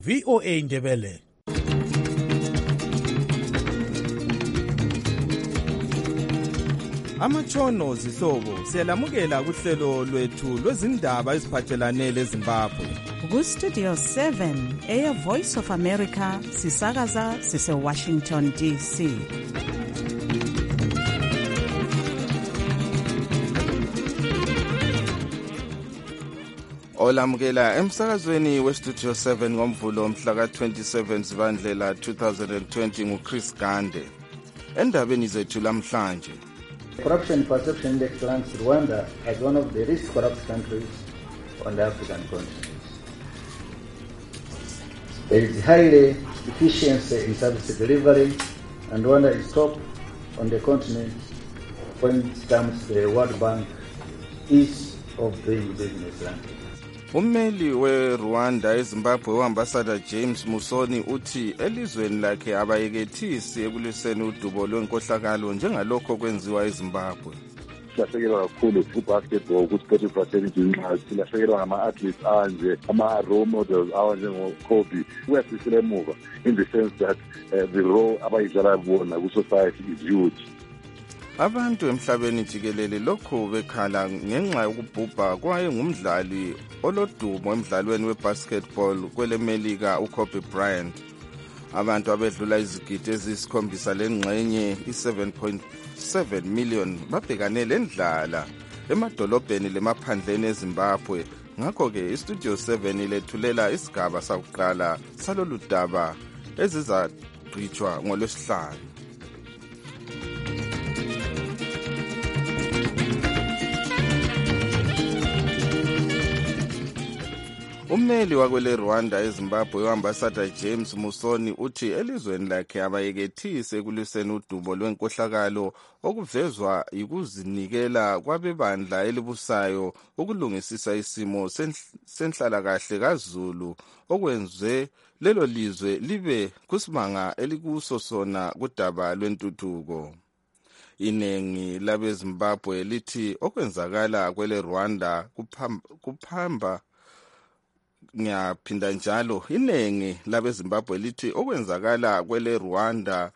VOA Ndebele. Amatshono zihlobo siyalamukela kuhlelo lwethu lwezindaba eziphathelane leZimbabwe. Ku-Studio 7 Air Voice of America sisakaza sise-Washington DC. Olamukela emsakazweni we-Studio 7 ngomvulo mhla ka-27 Zibandlela 2020 nguChris Gande. Endabeni zethu lamhlanje. Corruption Perception Index ranks Rwanda as one of the least corrupt countries on the African continent. There is highly efficiency in service delivery, and Rwanda is top on the continent when it comes to the World Bank ease of doing business ranking. Ummeli we-Rwanda eZimbabwe uambassador James Musoni uthi elizweni lakhe abayekethisi ekulwiseni udubo lwenkohlakalo njengalokho kwenziwa eZimbabwe. Silahlekelwa kakhulu ku-basketball, ku-sport fraternity nxa silahlekelwa ngama-athletes anje, ama-role models awanjengoKobe. Kuyasisela emuva in the sense that the role abayidlala bona ku-society is huge. Abantu emhlabeni jikelele lokhu bekhala ngenxa yokubhubha kwayengumdlali olodumo emdlalweni webasketball kwelemelika uKobe Bryant. Abantu abedlula izigidi eziyisikhombisa lengxenye i-7.7 million babhekane lendlala emadolobheni lemaphandleni eZimbabwe. Ngakho-ke iStudio 7 ilethulela isigaba sakuqala salolu daba ezizagqitshwa ngolwesihlanu. Ummeli wakwele Rwanda eZimbabwe uambassador James Musoni uthi elizweni lakhe abayekethisi ekulwiseni udubo lwenkohlakalo okuvezwa yikuzinikela kwabebandla elibusayo ukulungisisa isimo senhlalakahle kaZulu okwenze lelo lizwe libe kusimanga elikuso sona kudaba lwentuthuko. Inengi labeZimbabwe lithi okwenzakala kwele Rwanda kuphamba ngiyaphinda njalo inengi labeZimbabwe lithi okwenzakala kwele Rwanda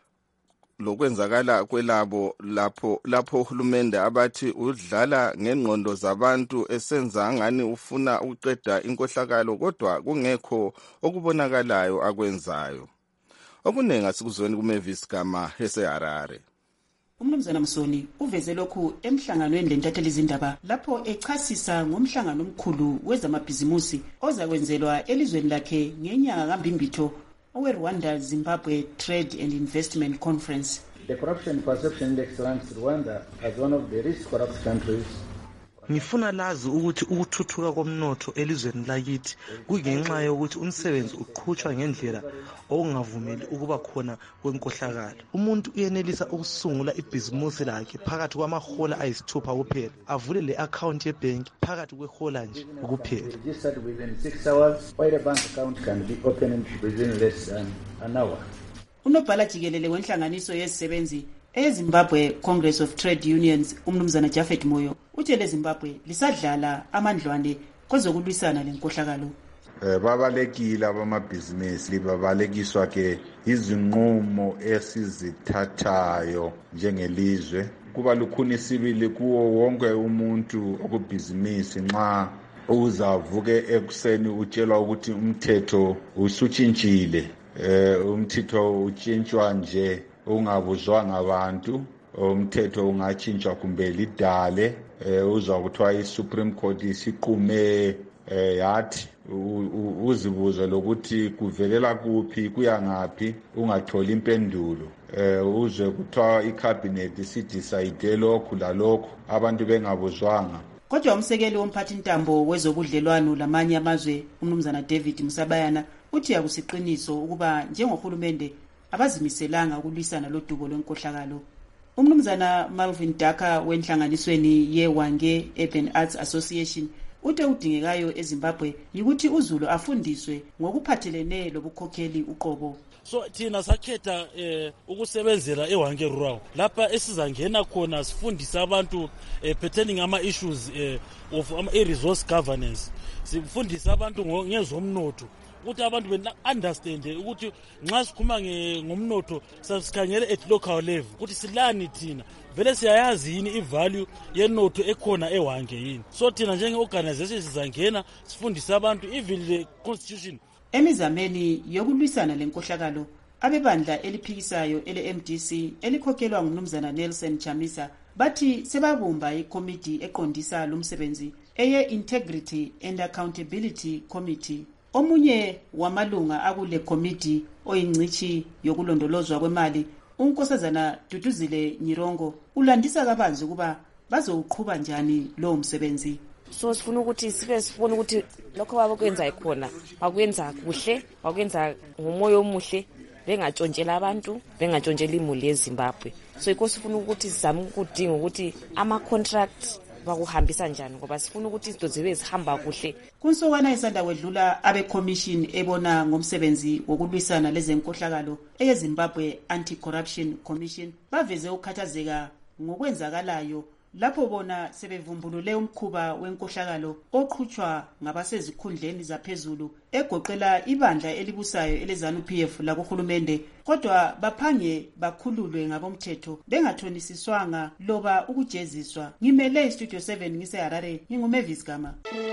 lokwenzakala kwelabo lapho uhulumende abathi udlala ngengqondo zabantu esenza ngani ufuna ukuqeda inkohlakalo kodwa kungekho okubonakalayo akwenzayo. Okunengi asikuzweni kuMavis Gama eseHarare. Umnumzana Musoni uveze lokhu emhlanganweni lentatheli izindaba lapho echasisa ngomhlangano omkhulu wezamabhizimusi ozakwenzelwa elizweni lakhe ngenyanga kaMbimbitho oweRwanda Zimbabwe Trade and Investment Conference. The Corruption Perception Index ranks Rwanda as one of the least corrupt countries. Ngifuna lazi ukuthi ukuthuthuka komnotho elizweni lakithi kungenxa yokuthi umsebenzi uqhutshwa ngendlela okungavumeli ukuba khona kwenkohlakalo. Umuntu uyenelisa ukusungula ibhizimusi lakhe phakathi kwamahola ayisithupha kuphela, avule le account yebhenki phakathi kwehola nje kuphela. Registered within 6 hours, while a bank account can be opened within less than an hour. Unobhala jikelele wenhlanganiso yezisebenzi eZimbabwe Congress of Trade Unions umnumzana Jafet Moyo utshele Zimbabwe lisadlala amandlwane kwezokulwisana lenkohlakalo. Babalekile abamabhizinisi babalekiswa ke izinqumo esizithathayo njengelizwe. Kuba lukhuni isibili kuwo wonke umuntu okubhizinisi nxa uzavuke ekuseni utshelwa ukuthi umthetho usutshintshile. Umthetho utshintshwa nje ungabuzwa ngabantu, umthetho ungatshintshwa kumbe lidale. Uzwa kuthiwa iSupreme Court isiqume yathi uzibuze lokuthi kuvelela kuphi kuya ngaphi ungatholi impendulo. Uzwe kuthiwa icabinet isidecide lokhu lalokhu abantu bengabuzwanga. Kodwa umsekeli womphathi ntambo wezobudlelwano lamanye amazwe umnumzana David Musabayana uthi akusiqiniso ukuba njengohulumende abazimiselanga ukulwisana lodubo lwenkohlakalo. Umnumzana Malvin Daka wenhlanganisweni yeWange Urban Arts Association uthe udingekayo eZimbabwe yikuthi uZulu afundiswe ngokuphathelene lobukhokheli uqobo. So thina sakhetha ukusebenzela eWange Rural lapha esizangena khona sifundisa abantu pertaining ama issues of resource governance, sifundisa abantu ngezomnotho ukuthi abantu be-understande ukuthi nxa sikhuluma ngomnotho sikhangele at local level ukuthi silani thina vele siyayazi yini ivalue yenotho ekhona eHwange yini. So thina njenge-organization sizangena sifundise abantu even the constitution. Emizameni yokulwisana lenkohlakalo abebandla eliphikisayo ele-MDC elikhokhelwa ngumnumzana Nelson Chamisa bathi sebabumba ikomiti eqondisa lo msebenzi eye-Integrity and Accountability Committee. Omunye wamalunga akule komiti oyingcithi yokulondolozwa kwemali uNkosazana Duduzile Nyirongo ulandisa kabanzi ukuba bazowuqhuba njani lo msebenzi. So sifuna ukuthi sibone ukuthi lokho abakwenza ikhona bakwenza kuhle, bakwenza ngomoya omuhle, bengatshontshela abantu, bengatshontshela imuli yeZimbabwe. So iko sifuna ukuthi sizame ukudinga ukuthi ama-contract bakuhambisa njani ngoba sifuna ukuthi izinto zibe zihamba kuhle. Kunsokwana isanda wedlula abe-commission ebona ngomsebenzi wokulwisana lezenkohlakalo eyeZimbabwe Anti-Corruption Commission baveze ukukhathazeka ngokwenzakalayo lapho bona sebevumbulule umkhuba wenkohlakalo oqhutshwa ngabasezikhundleni zaphezulu egoqela ibandla elibusayo eleZANU-PF lakuhulumende, kodwa baphange bakhululwe ngabomthetho bengathonisiswanga loba ukujeziswa. Ngimele iStudio 7 ngiseHarare, nginguMavis Gama.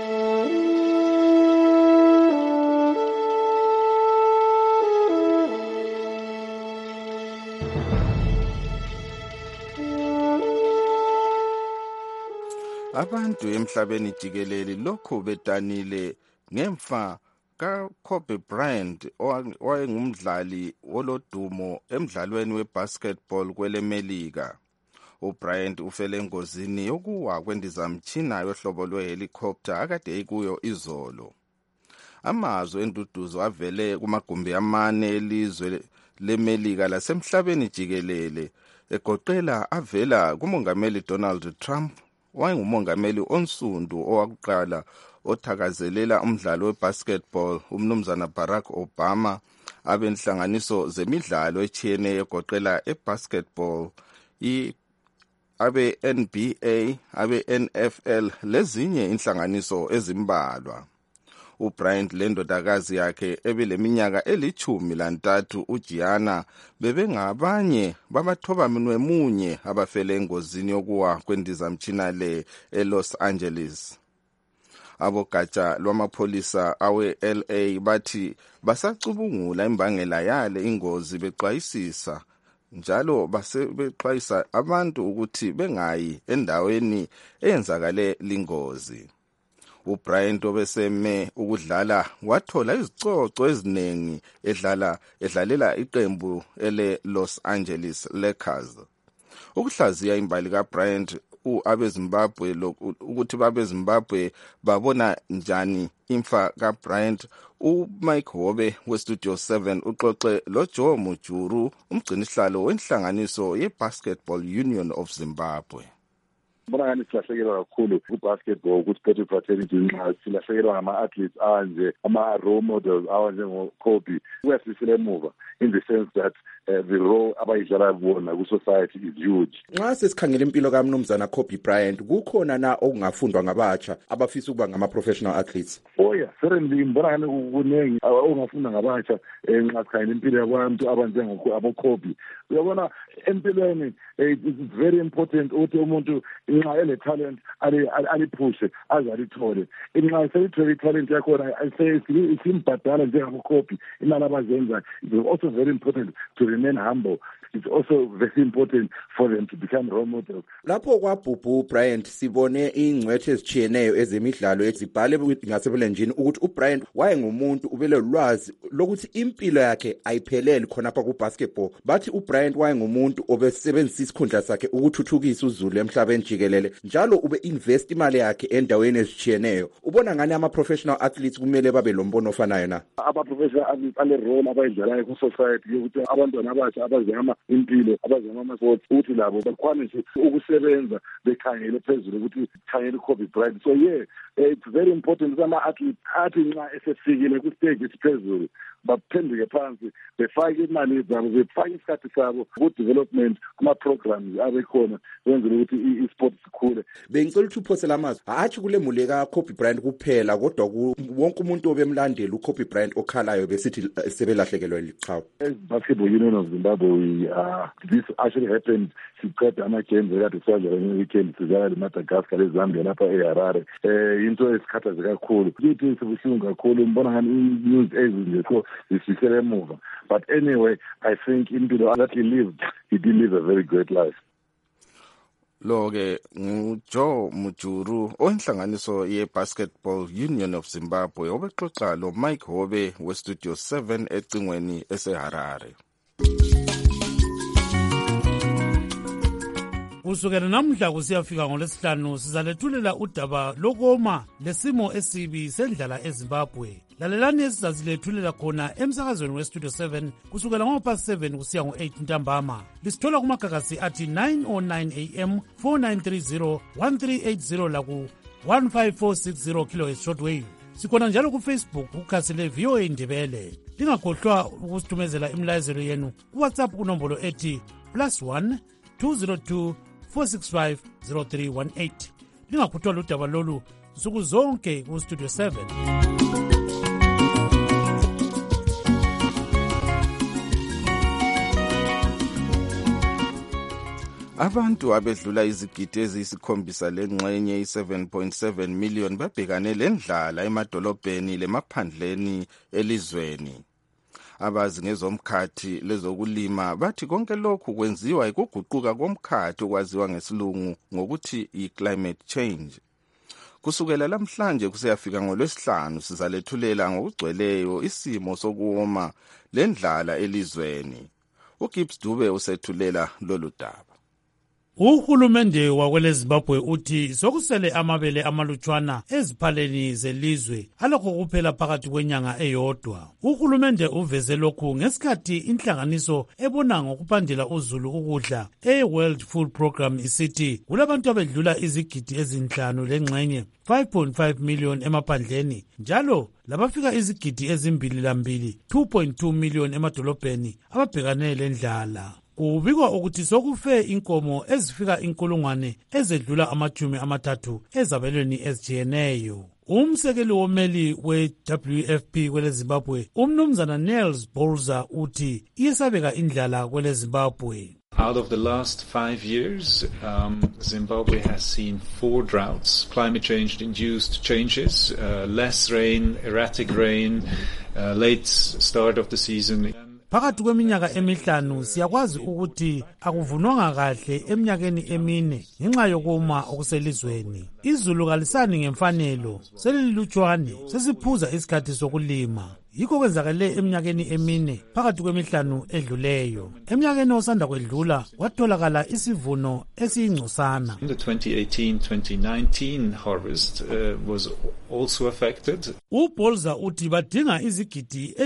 Abantu emhlabeni jikelele lokho bedanile ngemfa kaKobe Bryant owayengumdlali olodumo emdlalweni webasketball kwelemelika. uBryant ufele engozini yokuwa kwendizamtshina yohlobo lwehelicopter akade ekuyo izolo. Amazwi enduduzo avele kumagumbi amane elizwe lemelika lasemhlabeni jikelele egoqela avela kumongameli Donald Trump, wayengumongameli onsundu owakuqala othakazelela umdlalo webasketball umnumzana Barack Obama, abenhlanganiso zemidlalo etshiyeneyo egoqela ebasketball, abe-NBA, abe-NFL lezinye inhlanganiso ezimbalwa. uBryant lendodakazi yakhe ebeleminyaka eli-13 uGianna bebengabanye babathobamunwemunye abafele engozini yokuwa kwendizamtshina le eLos Angeles. Abogatsha lwamapholisa awe-LA bathi basacubungula imbangela yale ingozi bexwayisisa njalo bexwayisa abantu ukuthi bengayi endaweni eyenzakale lingozi. uBryant obeseme ukudlala wathola izicoco eziningi edlalela iqembu ele-Los Angeles Lakers. Ukuhlaziya imbali kaBryant abeZimbabwe ukuthi babeZimbabwe babona njani imfa kaBryant, uMike Hobe weStudio 7 uxoxe loJoe Mujuru, umgcinihlalo wenhlanganiso yeBasketball Union of Zimbabwe. Bona ngani silahlekelwa kakhulu ku-basketball, ku-sport fraternity, nxa silahlekelwa ngama-athletes anje, ama-role models awanjengoKobe. Kuyasisela emuva in the sense that the role abayidlala bona ku-society is huge. Nxa sesikhangela impilo kaMnumzana Kobe Bryant, kukhona na okungafundwa ngabatsha abafisa ukuba ngama-professional athletes? Oh yeah, certainly. Mbona ngani kunengi okungafunda ngabatsha nxa sikhangela impilo yabantu abanjengoKobe. Uyabona empilweni it's very important ukuthi umuntu nxa ele-talent aliphushe aze alithole. Nxa selithole i-talent yakhona isimbhadala njengaboKobe imali abazenza. It's also very important to remain humble. It's also very important for them to become role models. Lapho kwabhubhu uBryant sibone ingcwethe ezitshiyeneyo ezemidlalo ezibhale ngasebulenjini ukuthi uBryant wayengumuntu ubele ulwazi lokuthi impilo yakhe ayipheleli khonapha kubasketball. Bathi uBryant wayengumuntu obesebenzisa isikhundla sakhe ukuthuthukisa uzulu emhlabeni jikelele, njalo ube invest imali yakhe endaweni ezitshiyeneyo. Ubona ngani ama-professional athletes kumele babe lombono ofanayo na? Aba-professional athletes ale role abayidlalayo ku-society yokuthi abantwana abasha abazama impilo abazama ama-sports ukuthi labo bakwane nje ukusebenza bekhangele phezulu ukuthi khangele i-COVID Bryant. So it's very important ukuthi ama-athletes athi nxa esefikile ku-stage esiphezulu baphenduke phansi befake imali zabo befake isikhathi sabo ku-development kuma-programs abekhona benzele ukuthi i-sport sikhule. Bengicela ukuthi uphosela amazwi hatshi kule muli kaKobe Bryant kuphela kodwa wonke umuntu obemlandela uKobe Bryant okhalayo besithi sebelahlekelwa liqhawe. As Basketball Union of Zimbabwe, this actually happened. Siqeda ama-games ekade siwadlala nge-weekend sidlala leMadagascar leZambia lapha eHarare. Into esikhathaze kakhulu kithi sibuhlungu kakhulu mbona ngani i-news ezinje so zisifisele emuva. But anyway, I think impilo that he lived, he did live a very great life. Lo-ke nguJoe Mujuru oyinhlanganiso ye-Basketball Union of Zimbabwe obexoxa lo Mike Hobe we-Studio 7 ecingweni eseHarare. Kusukela namhla kusiyafika ngoLwesihlanu sizalethulela udaba lokoma lesimo esibi sendlala eZimbabwe. Lalelani esizazilethulela khona emsakazweni weStudio 7 kusukela ngo-7 kusiya ngo-8 ntambama. Lisithola kumagagasi athi 9:09 AM 4930 1380 laku 15460 kHz shortwave. Sikhona njalo kuFacebook kukhasi le-VOA Indebele. Lingakhohlwa ukusithumezela imilayezelo yenu kuWhatsApp kunombolo ethi +1 202 465 0318. Lingakhuthwa udaba lolu nsuku zonke kuStudio 7. Abantu abedlula izigidi eziyisikhombisa lengxenye i-7.7 million babhekane lendlala emadolobheni lemaphandleni elizweni. Abazi ngezomkhathi lezokulima bathi konke lokhu kwenziwa ikuguquka komkhathi okwaziwa ngesilungu ngokuthi i-climate change. Kusukela lamhlanje kuseyafika ngoLwesihlanu sizalethulela ngokugcweleyo isimo sokuwoma lendlala elizweni. uGibbs Dube usethulela lolu daba. Uhulumende wakweleZimbabwe uthi sokusele amabele amalutshwana eziphaleni zelizwe alokho kuphela phakathi kwenyanga eyodwa. Uhulumende uveze lokhu ngesikhathi inhlanganiso ebona ngokuphandela uzulu ukudla e-World Food Program isithi kulabantu abedlula izigidi ezinhlanu lengxenye 5.5 million emaphandleni njalo labafika izigidi ezimbili 2.2 million emadolobheni ababhekane lendlala. Kubikwa ukuthi sokufe inkomo ezifika 1,000 ezedlula 30 ezabelweni ezijiyeneyo. Umsekeli womeli we-WFP kweleZimbabwe umnumzana Nels Bolza uthi iyesabeka indlala kweleZimbabwe. Out of the last 5 years, Zimbabwe has seen 4 droughts, climate change-induced changes, less rain, erratic rain, late start of the season. Phakathi kweminyaka emihlanu siyakwazi ukuthi akuvunwanga kahle eminyakeni emine ngenxa yokuma okuselizweni. Izulu kalisani ngemfanelo, selilutshwane, sesiphuza isikhathi sokulima. Yikho kwenzakale eminyakeni emine phakathi kwemihlanu edluleyo. Eminyakeni osanda kwedlula kwatholakala isivuno esiyingcosana. The 2018-2019 harvest was also affected. uBolza uthi badinga izigidi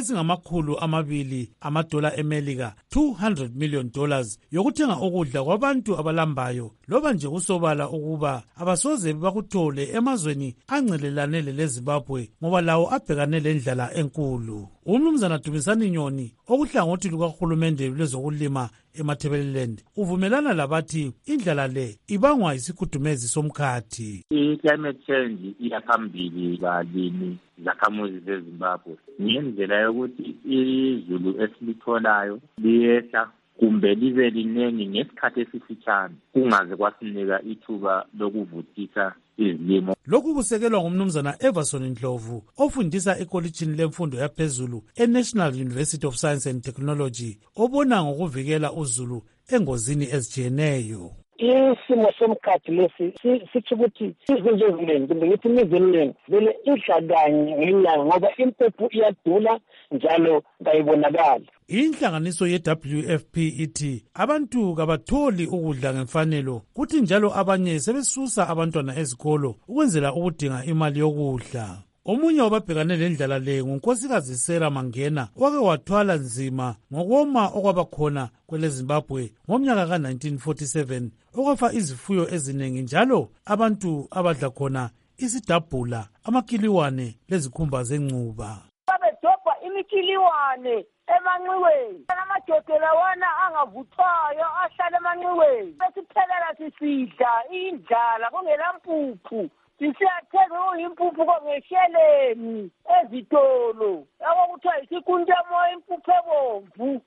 $200 eMelika $200 million yokuthenga ukudla kwabantu abalambayo loba nje kusobala ukuba abasoze bakuthole emazweni ancelelane leZimbabwe ngoba lawo abhekane lendlala enkulu. Umnumzana Dumisani Nyoni okuhlangothi lukahulumende lwezokulima eMatabeleland uvumelana labathi indlala le ibangwa isikhudumezi somkhathi. I-climate change iyaphambili balimi zakhamuzi zeZimbabwe ngendlela yokuthi izulu esilitholayo liyehla kumbe libe liningi ngesikhathi esifitshane kungaze kwasinika ithuba lokuvuthisa izilimo. Lokhu kusekelwa ngumnumzana Everson Ndlovu ofundisa ekolitshini lemfundo yaphezulu eNational University of Science and Technology obona ngokuvikela uzulu engozini ezijiyeneyo. Isimo somkhathi lesi sithi ukuthi izinto eziningi kumbe ngithi imizi eminingi vele idla kanye ngenyanga ngoba impepho iyadula njalo kayibonakali. Inhlanganiso ye-WFP ithi abantu kabatholi ukudla ngemfanelo kuthi njalo abanye sebesusa abantwana ezikolo ukwenzela ukudinga imali yokudla. Omunye wababhekane lendlala le ngunkosikazi Sarah Mangena wake wathwala nzima ngokoma okwabakhona kwele Zimbabwe ngomnyaka ka-1947 okwafa izifuyo eziningi njalo abantu abadla khona isidabhula, amakiliwane lezikhumba zencuba. Babedobha imikiliwane emanxiweni, amadoda wana angavuthwayo ahlala emanxiweni, besiphelela sisidla indlala kungelampuphu. Sisiyathenga impuphu kongesheleni ezitolo okuthiwa isikhuntemo impuphu ebomvu.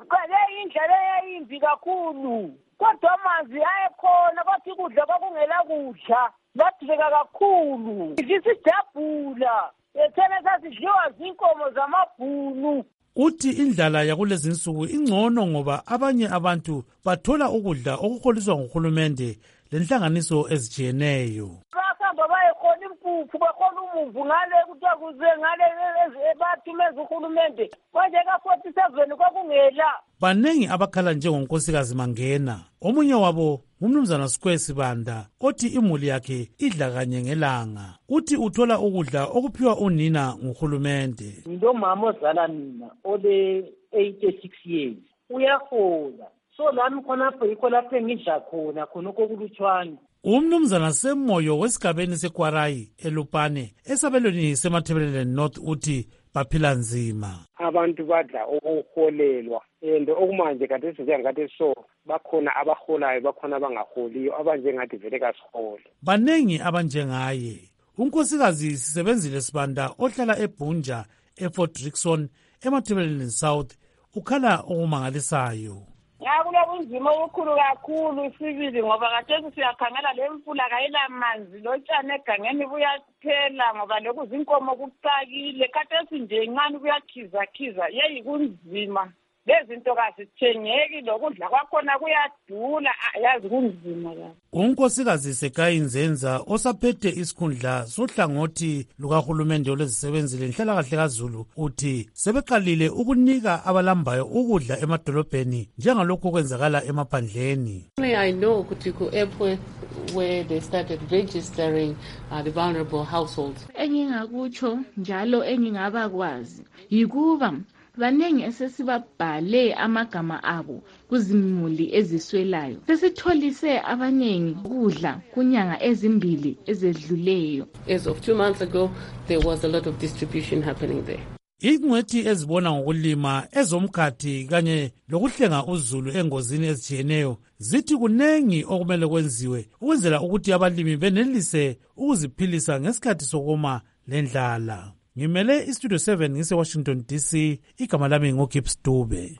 Le indlela eyayimbi kakhulu, kodwa amanzi ayekhona kodwa ukudla kwakungela kudla, badileka kakhulu. Isidabhula thena sasidliwa zinkomo zamabhunu. Uthi indlala yakulezi insuku ingcono ngoba abanye abantu bathola ukudla okuholiswa nguhulumende lenhlanganiso ezijiyeneyo. Basamba bayekhona impuphu, bakhona umumvu ngale kuthiwa kuze ngale bathumeza uhulumende. Manje ka-47 kwakungela. Banengi abakhala njengonkosikazi Mangena. Omunye wabo ngumnumzana Square Sibanda othi imuli yakhe idla kanye ngelanga. Uthi uthola ukudla okuphiwa unina nguhulumende. Ndomama ozala mina ole 86 years uyahola. So lami khonapho yikho lapho engidla khona okulutshwana. Umnumzana Semoyo wesigabeni seKwarayi eLupane esabelweni seMathebeleni North uthi baphila nzima. Abantu badla okuholelwa and okumanje kade sizengathi so bakhona abaholayo bakhona abangaholiyo abanjengathi vele kasihole. Banengi abanjengaye. Unkosikazi Sisebenzile Sibanda ohlala eBunja eFort Rickson eMathebeleni South ukhala okumangalisayo. Kulobunzima obukhulu kakhulu sibili ngoba kade siyakhangela le mfula kayila manzi lotshane egangeni buyaphela ngoba lokhu zinkomo kucakile kade sinje incane kuyakhiza yeyi kunzima. Lezinto kasithengeki lokudla kwakhona kuyadula yazi kunzima kabi. Unkosikazi Sekayinzenza osaphethe isikhundla sohlangothi lukahulumende olezisebenzi lenhlalakahle kaZulu uthi sebeqalile ukunika abalambayo ukudla emadolobheni njengalokho kwenzakala emaphandleni. I know ukuthi ku-airport where they started registering the vulnerable households. Engingakutsho njalo engingabakwazi yikuba banengi esesibabhale amagama abo kuzimuli eziswelayo. Sesitholise abanengi ukudla kunyanga ezimbili ezedluleyo. As of 2 months ago, there was a lot of distribution happening there. Ingcwethi ezibona ngokulima ezomkhathi kanye lokuhlenga uzulu engozini ezijiyeneyo zithi kunengi okumele kwenziwe ukwenzela ukuthi abalimi benelise ukuziphilisa ngesikhathi sokoma lendlala. Ngimele iStudio 7 ngise-Washington DC, igama lami ngoGibbs Dube.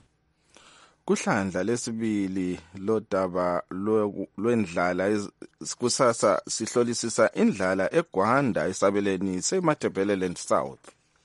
Kuhlandla lesibili lodaba lwendlala kusasa sihlolisisa indlala eGwanda esabeleni seMathebeleland South.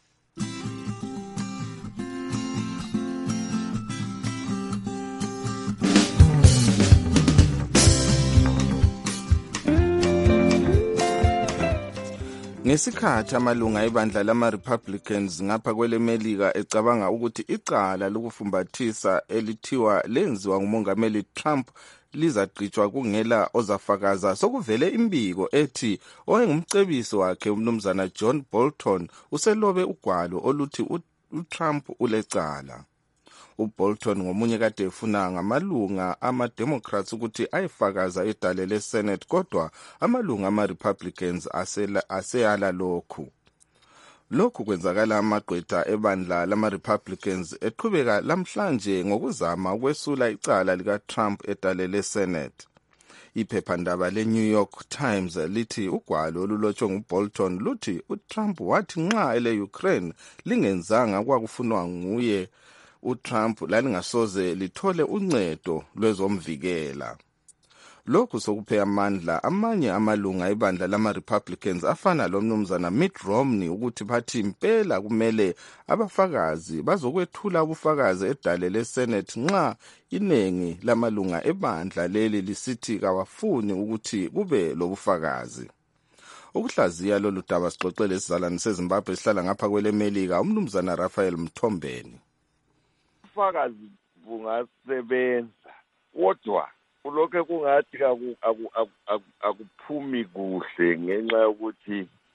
Ngesikhathi amalunga ebandla lama-Republicans ngapha kwelemelika ecabanga ukuthi icala lokufumbathisa elithiwa lenziwa ngumongameli Trump lizagqitshwa kungela ozafakaza, sokuvele imbiko ethi owayengumcebisi wakhe umnumzana John Bolton uselobe ugwalo oluthi uTrump ulecala. uBolton ngomunye kade efuna ngamalunga ama-Democrats ukuthi ayifakaza edale le-Senate, kodwa amalunga ama-Republicans aseyala lokhu. Lokhu kwenzakala amagqwetha ebandla lama-Republicans eqhubeka lamhlanje ngokuzama ukwesula icala lika-Trump edale le-Senate. Iphephandaba le-New York Times lithi ugwalo olulotshwe nguBolton luthi uTrump wathi nxa ele-Ukraine lingenzanga kwakufunwa nguye uTrump lalingasoze lithole uncedo lwezomvikela. Lokhu sokuphe amandla amanye amalunga ebandla lama-Republicans afana lomnumzana Mitt Romney ukuthi bathi impela kumele abafakazi bazokwethula ubufakazi edale le-Senate nxa inengi lamalunga ebandla leli lisithi kawafuni ukuthi kube lobufakazi. Ukuhlaziya lolu daba sixoxele isizalwane seZimbabwe esihlala ngapha kwelemelika umnumzana Raphael Mthombeni. Ubufakazi bungasebenza kodwa kulokho kungathi akuphumi kuhle ngenxa yokuthi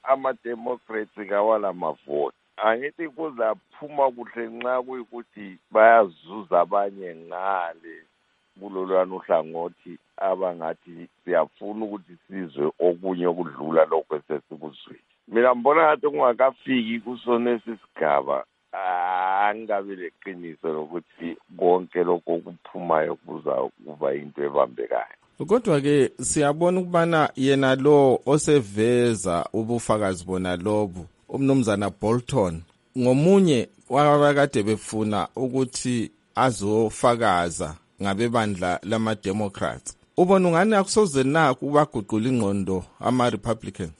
ama-Democrats kawala mavoti. Angithi kuzaphuma kuhle nxa kuyikuthi bayazuza abanye ngale kulolwana uhlangothi abangathi siyafuna ukuthi sizwe okunye okudlula lokho esesikuzwile. Mina ngibona ngathi kungakafiki kusonesi sigaba angabe leqiniso lokuthi konke lokho okuphumayo kuba into ebambekayo. Kodwa ke siyabona ukubana yena lo oseveza ubufakazi bona lobu umnumzana Bolton ngomunye wabakade befuna ukuthi azofakaza ngabebandla lama-Democrats. Ubona ungani akusoze na kubaguqula ingqondo ama-Republicans?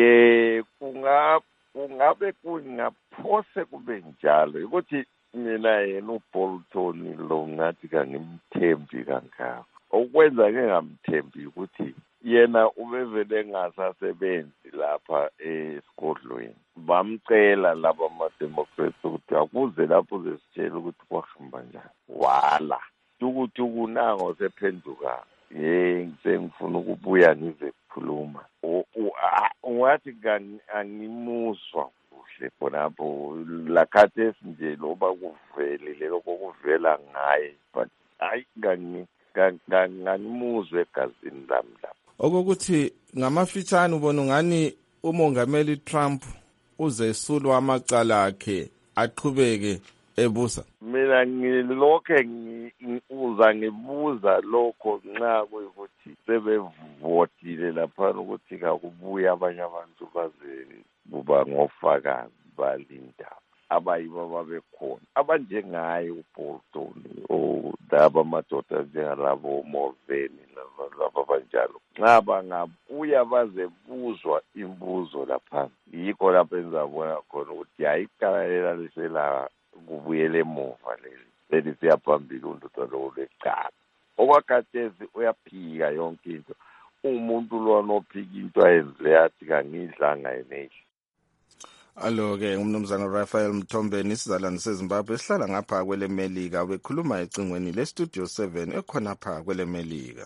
Kungabe kungaphose kube njalo ukuthi mina yena uBolton lo ngathi kangimthembi kangako. Okwenza ke ngamthembi ukuthi yena ubevele engasasebenzi lapha esigodlweni. Bamcela laba ama-Democrats ukuthi akuze lapho zesitshela ukuthi kwahamba njani. Wala tukutuku nango sephenduka sengifuna ukubuya ngize kukhuluma. Ungathi angimuzwa kuhle khonapho lakhathesi nje loba kuvelile lokho kuvela ngaye, but hayi ngangimuzwe egazini lami lapho. Okokuthi ngamafitshane ubona ungani umongameli Trump uzesulwa amacala akhe aqhubeke ebusa. Mina ngilokho ngibuza lokho nxa kuyikuthi sebevotile lapha ukuthi kakubuya abanye abantu baze kuba ngofakazi balinda abayibo babekhona abanjengaye uBolton laba madoda njengalabo Mulvaney laba banjalo. Nxa bangabuya baze buzwa imbuzo lapha yikho lapho enzabona khona ukuthi ayikalela lisela kubuyele emuva leli siyaphambili undoda lo lecala. Okwakhathesi uyaphika yonke into. Umuntu lo nophika into ayenzile yathi kangidlanga yeneshi. Alo-ke umnumzana Raphael Mthombeni isizalwane seZimbabwe esihlala ngapha kwele Melika bekhuluma ecingweni leStudio 7 ekhona pha kwele Melika.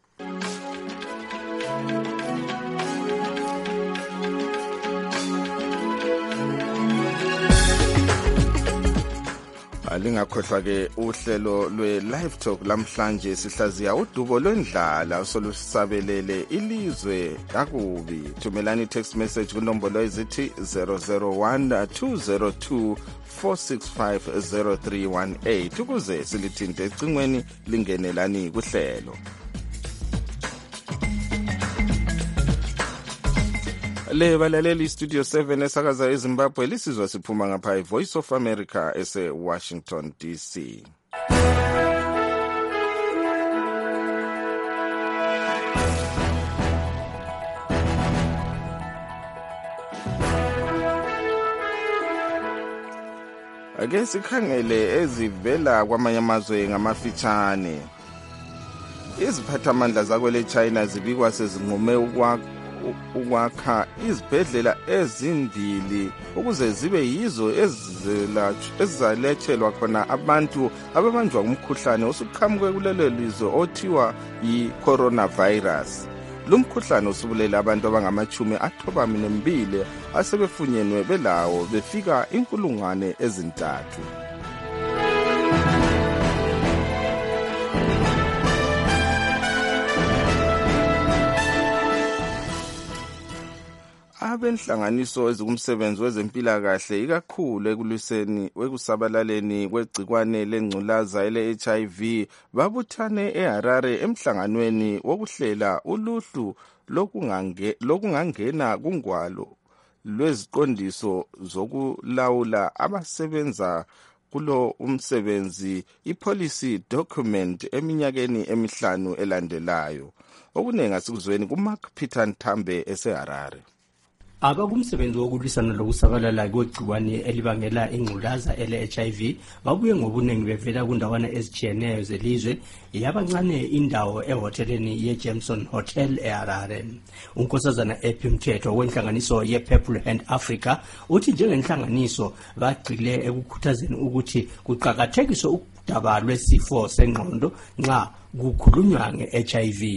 Lingakhohlwa ke uhlelo lwe-Live Talk lamhlanje sihlaziya udubo lwendlala oselusabelele ilizwe kakubi. Thumelani text message kunombolo ezithi 001-202-465-0318 ukuze silithinte ecingweni lingenelani kuhlelo. Le balaleli Studio 7 esakaza eZimbabwe lisizwa siphuma ngapha Voice of America ese Washington DC. Ake sikhangele ezivela kwamanye amazwe ngamafitshane. Iziphathamandla zakwele China zibikwa sezinqume ukwakha izibhedlela ezimbili ukuze zibe yizo ezizaletshelwa khona abantu ababanjwa ngumkhuhlane osuqhamuke kulelo lizwe othiwa yi-coronavirus. Lo mkhuhlane usubulele abantu abangama-92 asebefunyenwe belawo befika 3,000. Abenhlanganiso ezikumsebenzi wezempilakahle ikakhulu ekusabalaleni kwegcikwane lengculaza ele-HIV babuthane eHarare emhlanganweni wokuhlela uluhlu lokungangena kungwalo lweziqondiso zokulawula abasebenza kulo umsebenzi ipolicy document eminyakeni emihlanu elandelayo. Okuningi asikuzweni kuMark Peter Ntambe eseHarare. Abakumsebenzi wokulwisana lokusabalala kwegciwane elibangela ingculaza ele-HIV babuye ngobuningi bevela kundawana ezitshiyeneyo zelizwe yabancane indawo ehoteleni ye-Jameson Hotel eHarare. Unkosazana ephimthetho wenhlanganiso ye-Purple Hand Africa uthi njengenhlanganiso bagxile ekukhuthazeni ukuthi kuqakathekiswe udaba lwesifo sengqondo nxa kukhulunywa nge-HIV.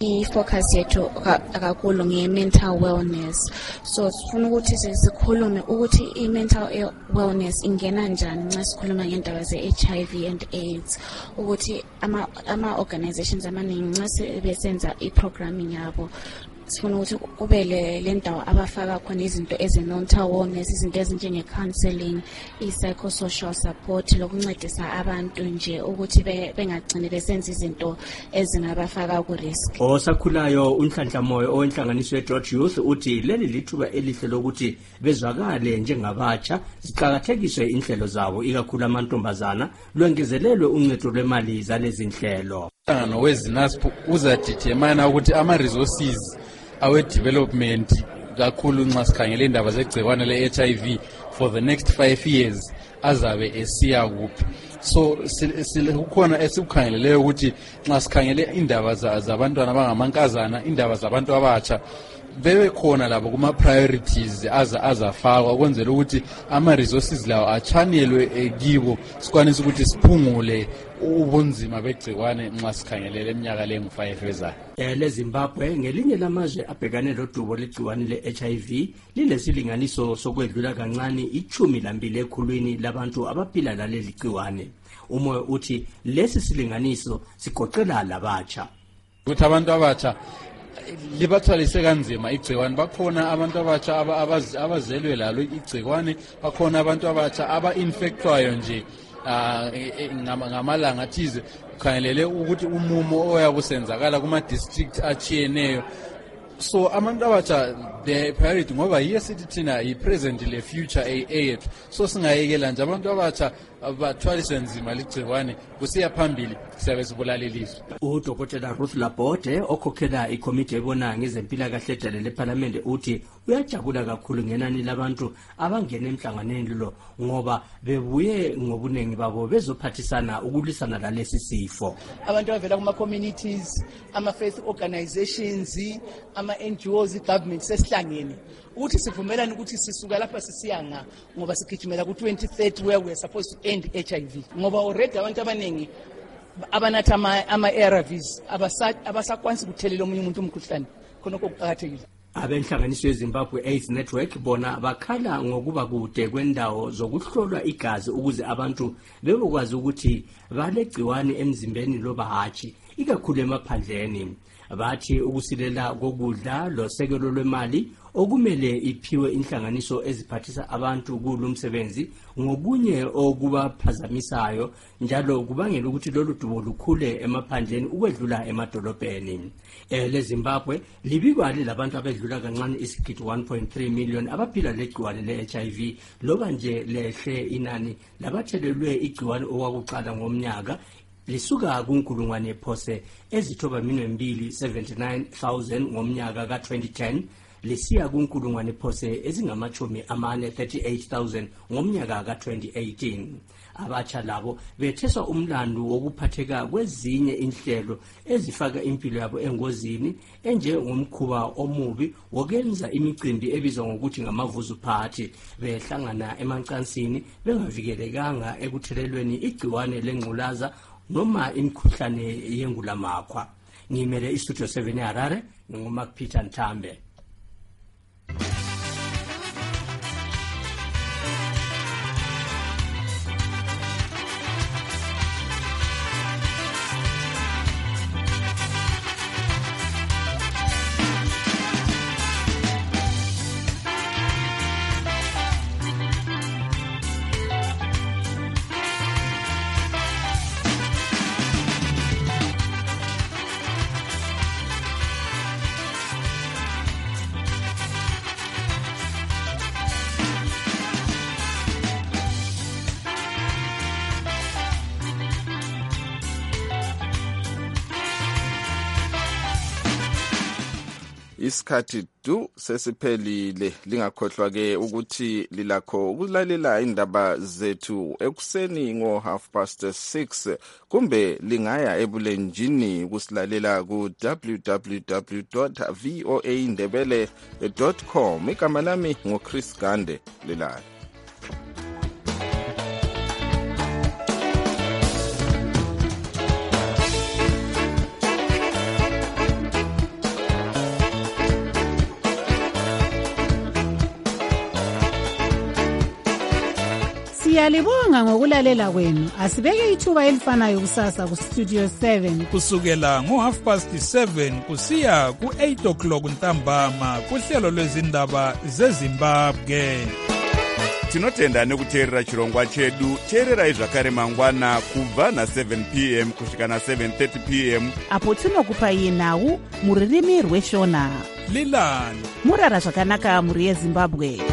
i-focus yethu kakhulu nge-mental wellness, so sifuna ukuthi sikhulume ukuthi i-mental wellness ingena njani nxa sikhuluma ngendaba ze-HIV and AIDS, ukuthi ama-organizations amaningi nxa besenza i-programming yabo sifuna ukuthi kube le ndawo abafaka khona izinto eze-mental wellness, izinto ezinjenge-counseling, i-psychosocial support, lokuncedisa abantu nje ukuthi bengagcini besenza izinto ezingabafaka ku-risk. Osakhulayo uNhlanhla Moyo owenhlanganiso ye-Dot Youth uthi leli lithuba elihle lokuthi bezwakale njengabatsha, ziqakathekiswe inhlelo zabo ikakhulu amantombazana, lwengezelelwe uncedo lwemali zalezi nhlelo. Umhlangano wezinaspo uzadidiyemana ukuthi ama-resources awe-development kakhulu nxa sikhangele indaba zegciwane le-HIV for the next 5 years azabe esiya kuphi. So kukhona esikukhangeleleyo ukuthi nxa sikhangele indaba zabantwana abangamankazana, indaba zabantu abatsha, bebe khona labo kuma-priorities azafakwa ukwenzela ukuthi ama-resources lawo achanelwe kibo, sikwanise ukuthi siphungule ubunzima begciwane nxa sikhangelele eminyaka lengu-5 ezayo. LeZimbabwe ngelinye lamazwe abhekane lodubo legciwane le-HIV lilesilinganiso sokwedlula kancane 12 ekhulwini labantu abaphila laleli gciwane. Umoyo uthi lesi silinganiso sigoqela labatsha, ukuthi abantu abatsha libathwalise kanzima igciwane. Bakhona abantu abatsha abazelwe lalo igciwane, bakhona abantu abatsha aba-infectwayo nje ngamalanga athize, kukhangelele ukuthi umumo oyakusenzakala kuma-district achiyeneyo. So abantu abatsha the priority ngoba yiye sithi thina yi-present le-future yethu, so singayekela nje abantu abatsha bathwalise nzima ligciwane kusiya phambili siyabe sibulala ilizwe. UDokotela Ruth Labode okhokhela ikomiti ebona ngezempilakahle edale lephalamende uthi uyajabula kakhulu ngenani labantu abangena emhlanganweni lo ngoba bebuye ngobuningi babo bezophathisana ukulwisana lalesi sifo. Abantu abavela kuma-communities, ama-faith organizations, ama-NGOs, i-government sesihlangene ukuthi sivumelane ukuthi sisuka lapha sisiyanga ngoba sigijimela ku-2030 where we are supposed to end HIV, ngoba already abantu abaningi abanatha ama-ARVs abasakwanisi ukuthelela omunye umuntu umkhuhlane, khonokho kuqakathekile. Abenhlanganiso yeZimbabwe AIDS Network bona bakhala ngokuba kude kwendawo zokuhlolwa igazi ukuze abantu bebekwazi ukuthi balegciwane emzimbeni loba hatshi, ikakhulu emaphandleni. Bathi ukusilela kokudla losekelo lwemali okumele iphiwe inhlanganiso eziphathisa abantu kulumsebenzi ngokunye okubaphazamisayo, njalo kubangela ukuthi lolu dubo lukhule emaphandleni ukwedlula emadolobheni. LeZimbabwe libikwa lilabantu abedlula kancane isigidi 1.3 million abaphila legciwane le-HIV, loba nje lehle inani labathelelwe igciwane okwakuqala ngomnyaka lisuka kunkulungwane phose ezithoba-279,000 ngomnyaka ka-2010 lisiya kunkulungwane phose ezingama-38,000 ngomnyaka ka-2018. Abatsha labo betheswa umlandu wokuphatheka kwezinye inhlelo ezifaka impilo yabo engozini, enjengomkhuba omubi wokenza imicimbi ebizwa ngokuthi ngamavuzu party, behlangana emacansini bengavikelekanga ekuthelelweni igciwane lengculaza noma imikhuhlane yengulamakhwa. Ngimele iStudio 7 eHarare, ngingumaka Peter Ntambe. Isikhathi sesiphelile, lingakhohlwa ke ukuthi lilakho ukulalela indaba zethu ekuseni ngo6:30 kumbe lingaya ebulenjini kusilalela ku www.voaindebele.com. Igama lami ngoChris Gande lelala. Siyalibonga ngokulalela kwenu. Asibeke ithuba elifanayo kusasa ku Studio 7 kusukela ngo7:30 kusiya ku8 ntambama kuhlelo lwezindaba zeZimbabwe. Tinotenda nekuteerera chirongwa chedu. Teererai zvakare mangwana kubva na7 p.m. kusvika na7:30 p.m. apo tinokupai nhau muririmi rweshona. Lilani murara zvakanaka muri yeZimbabwe.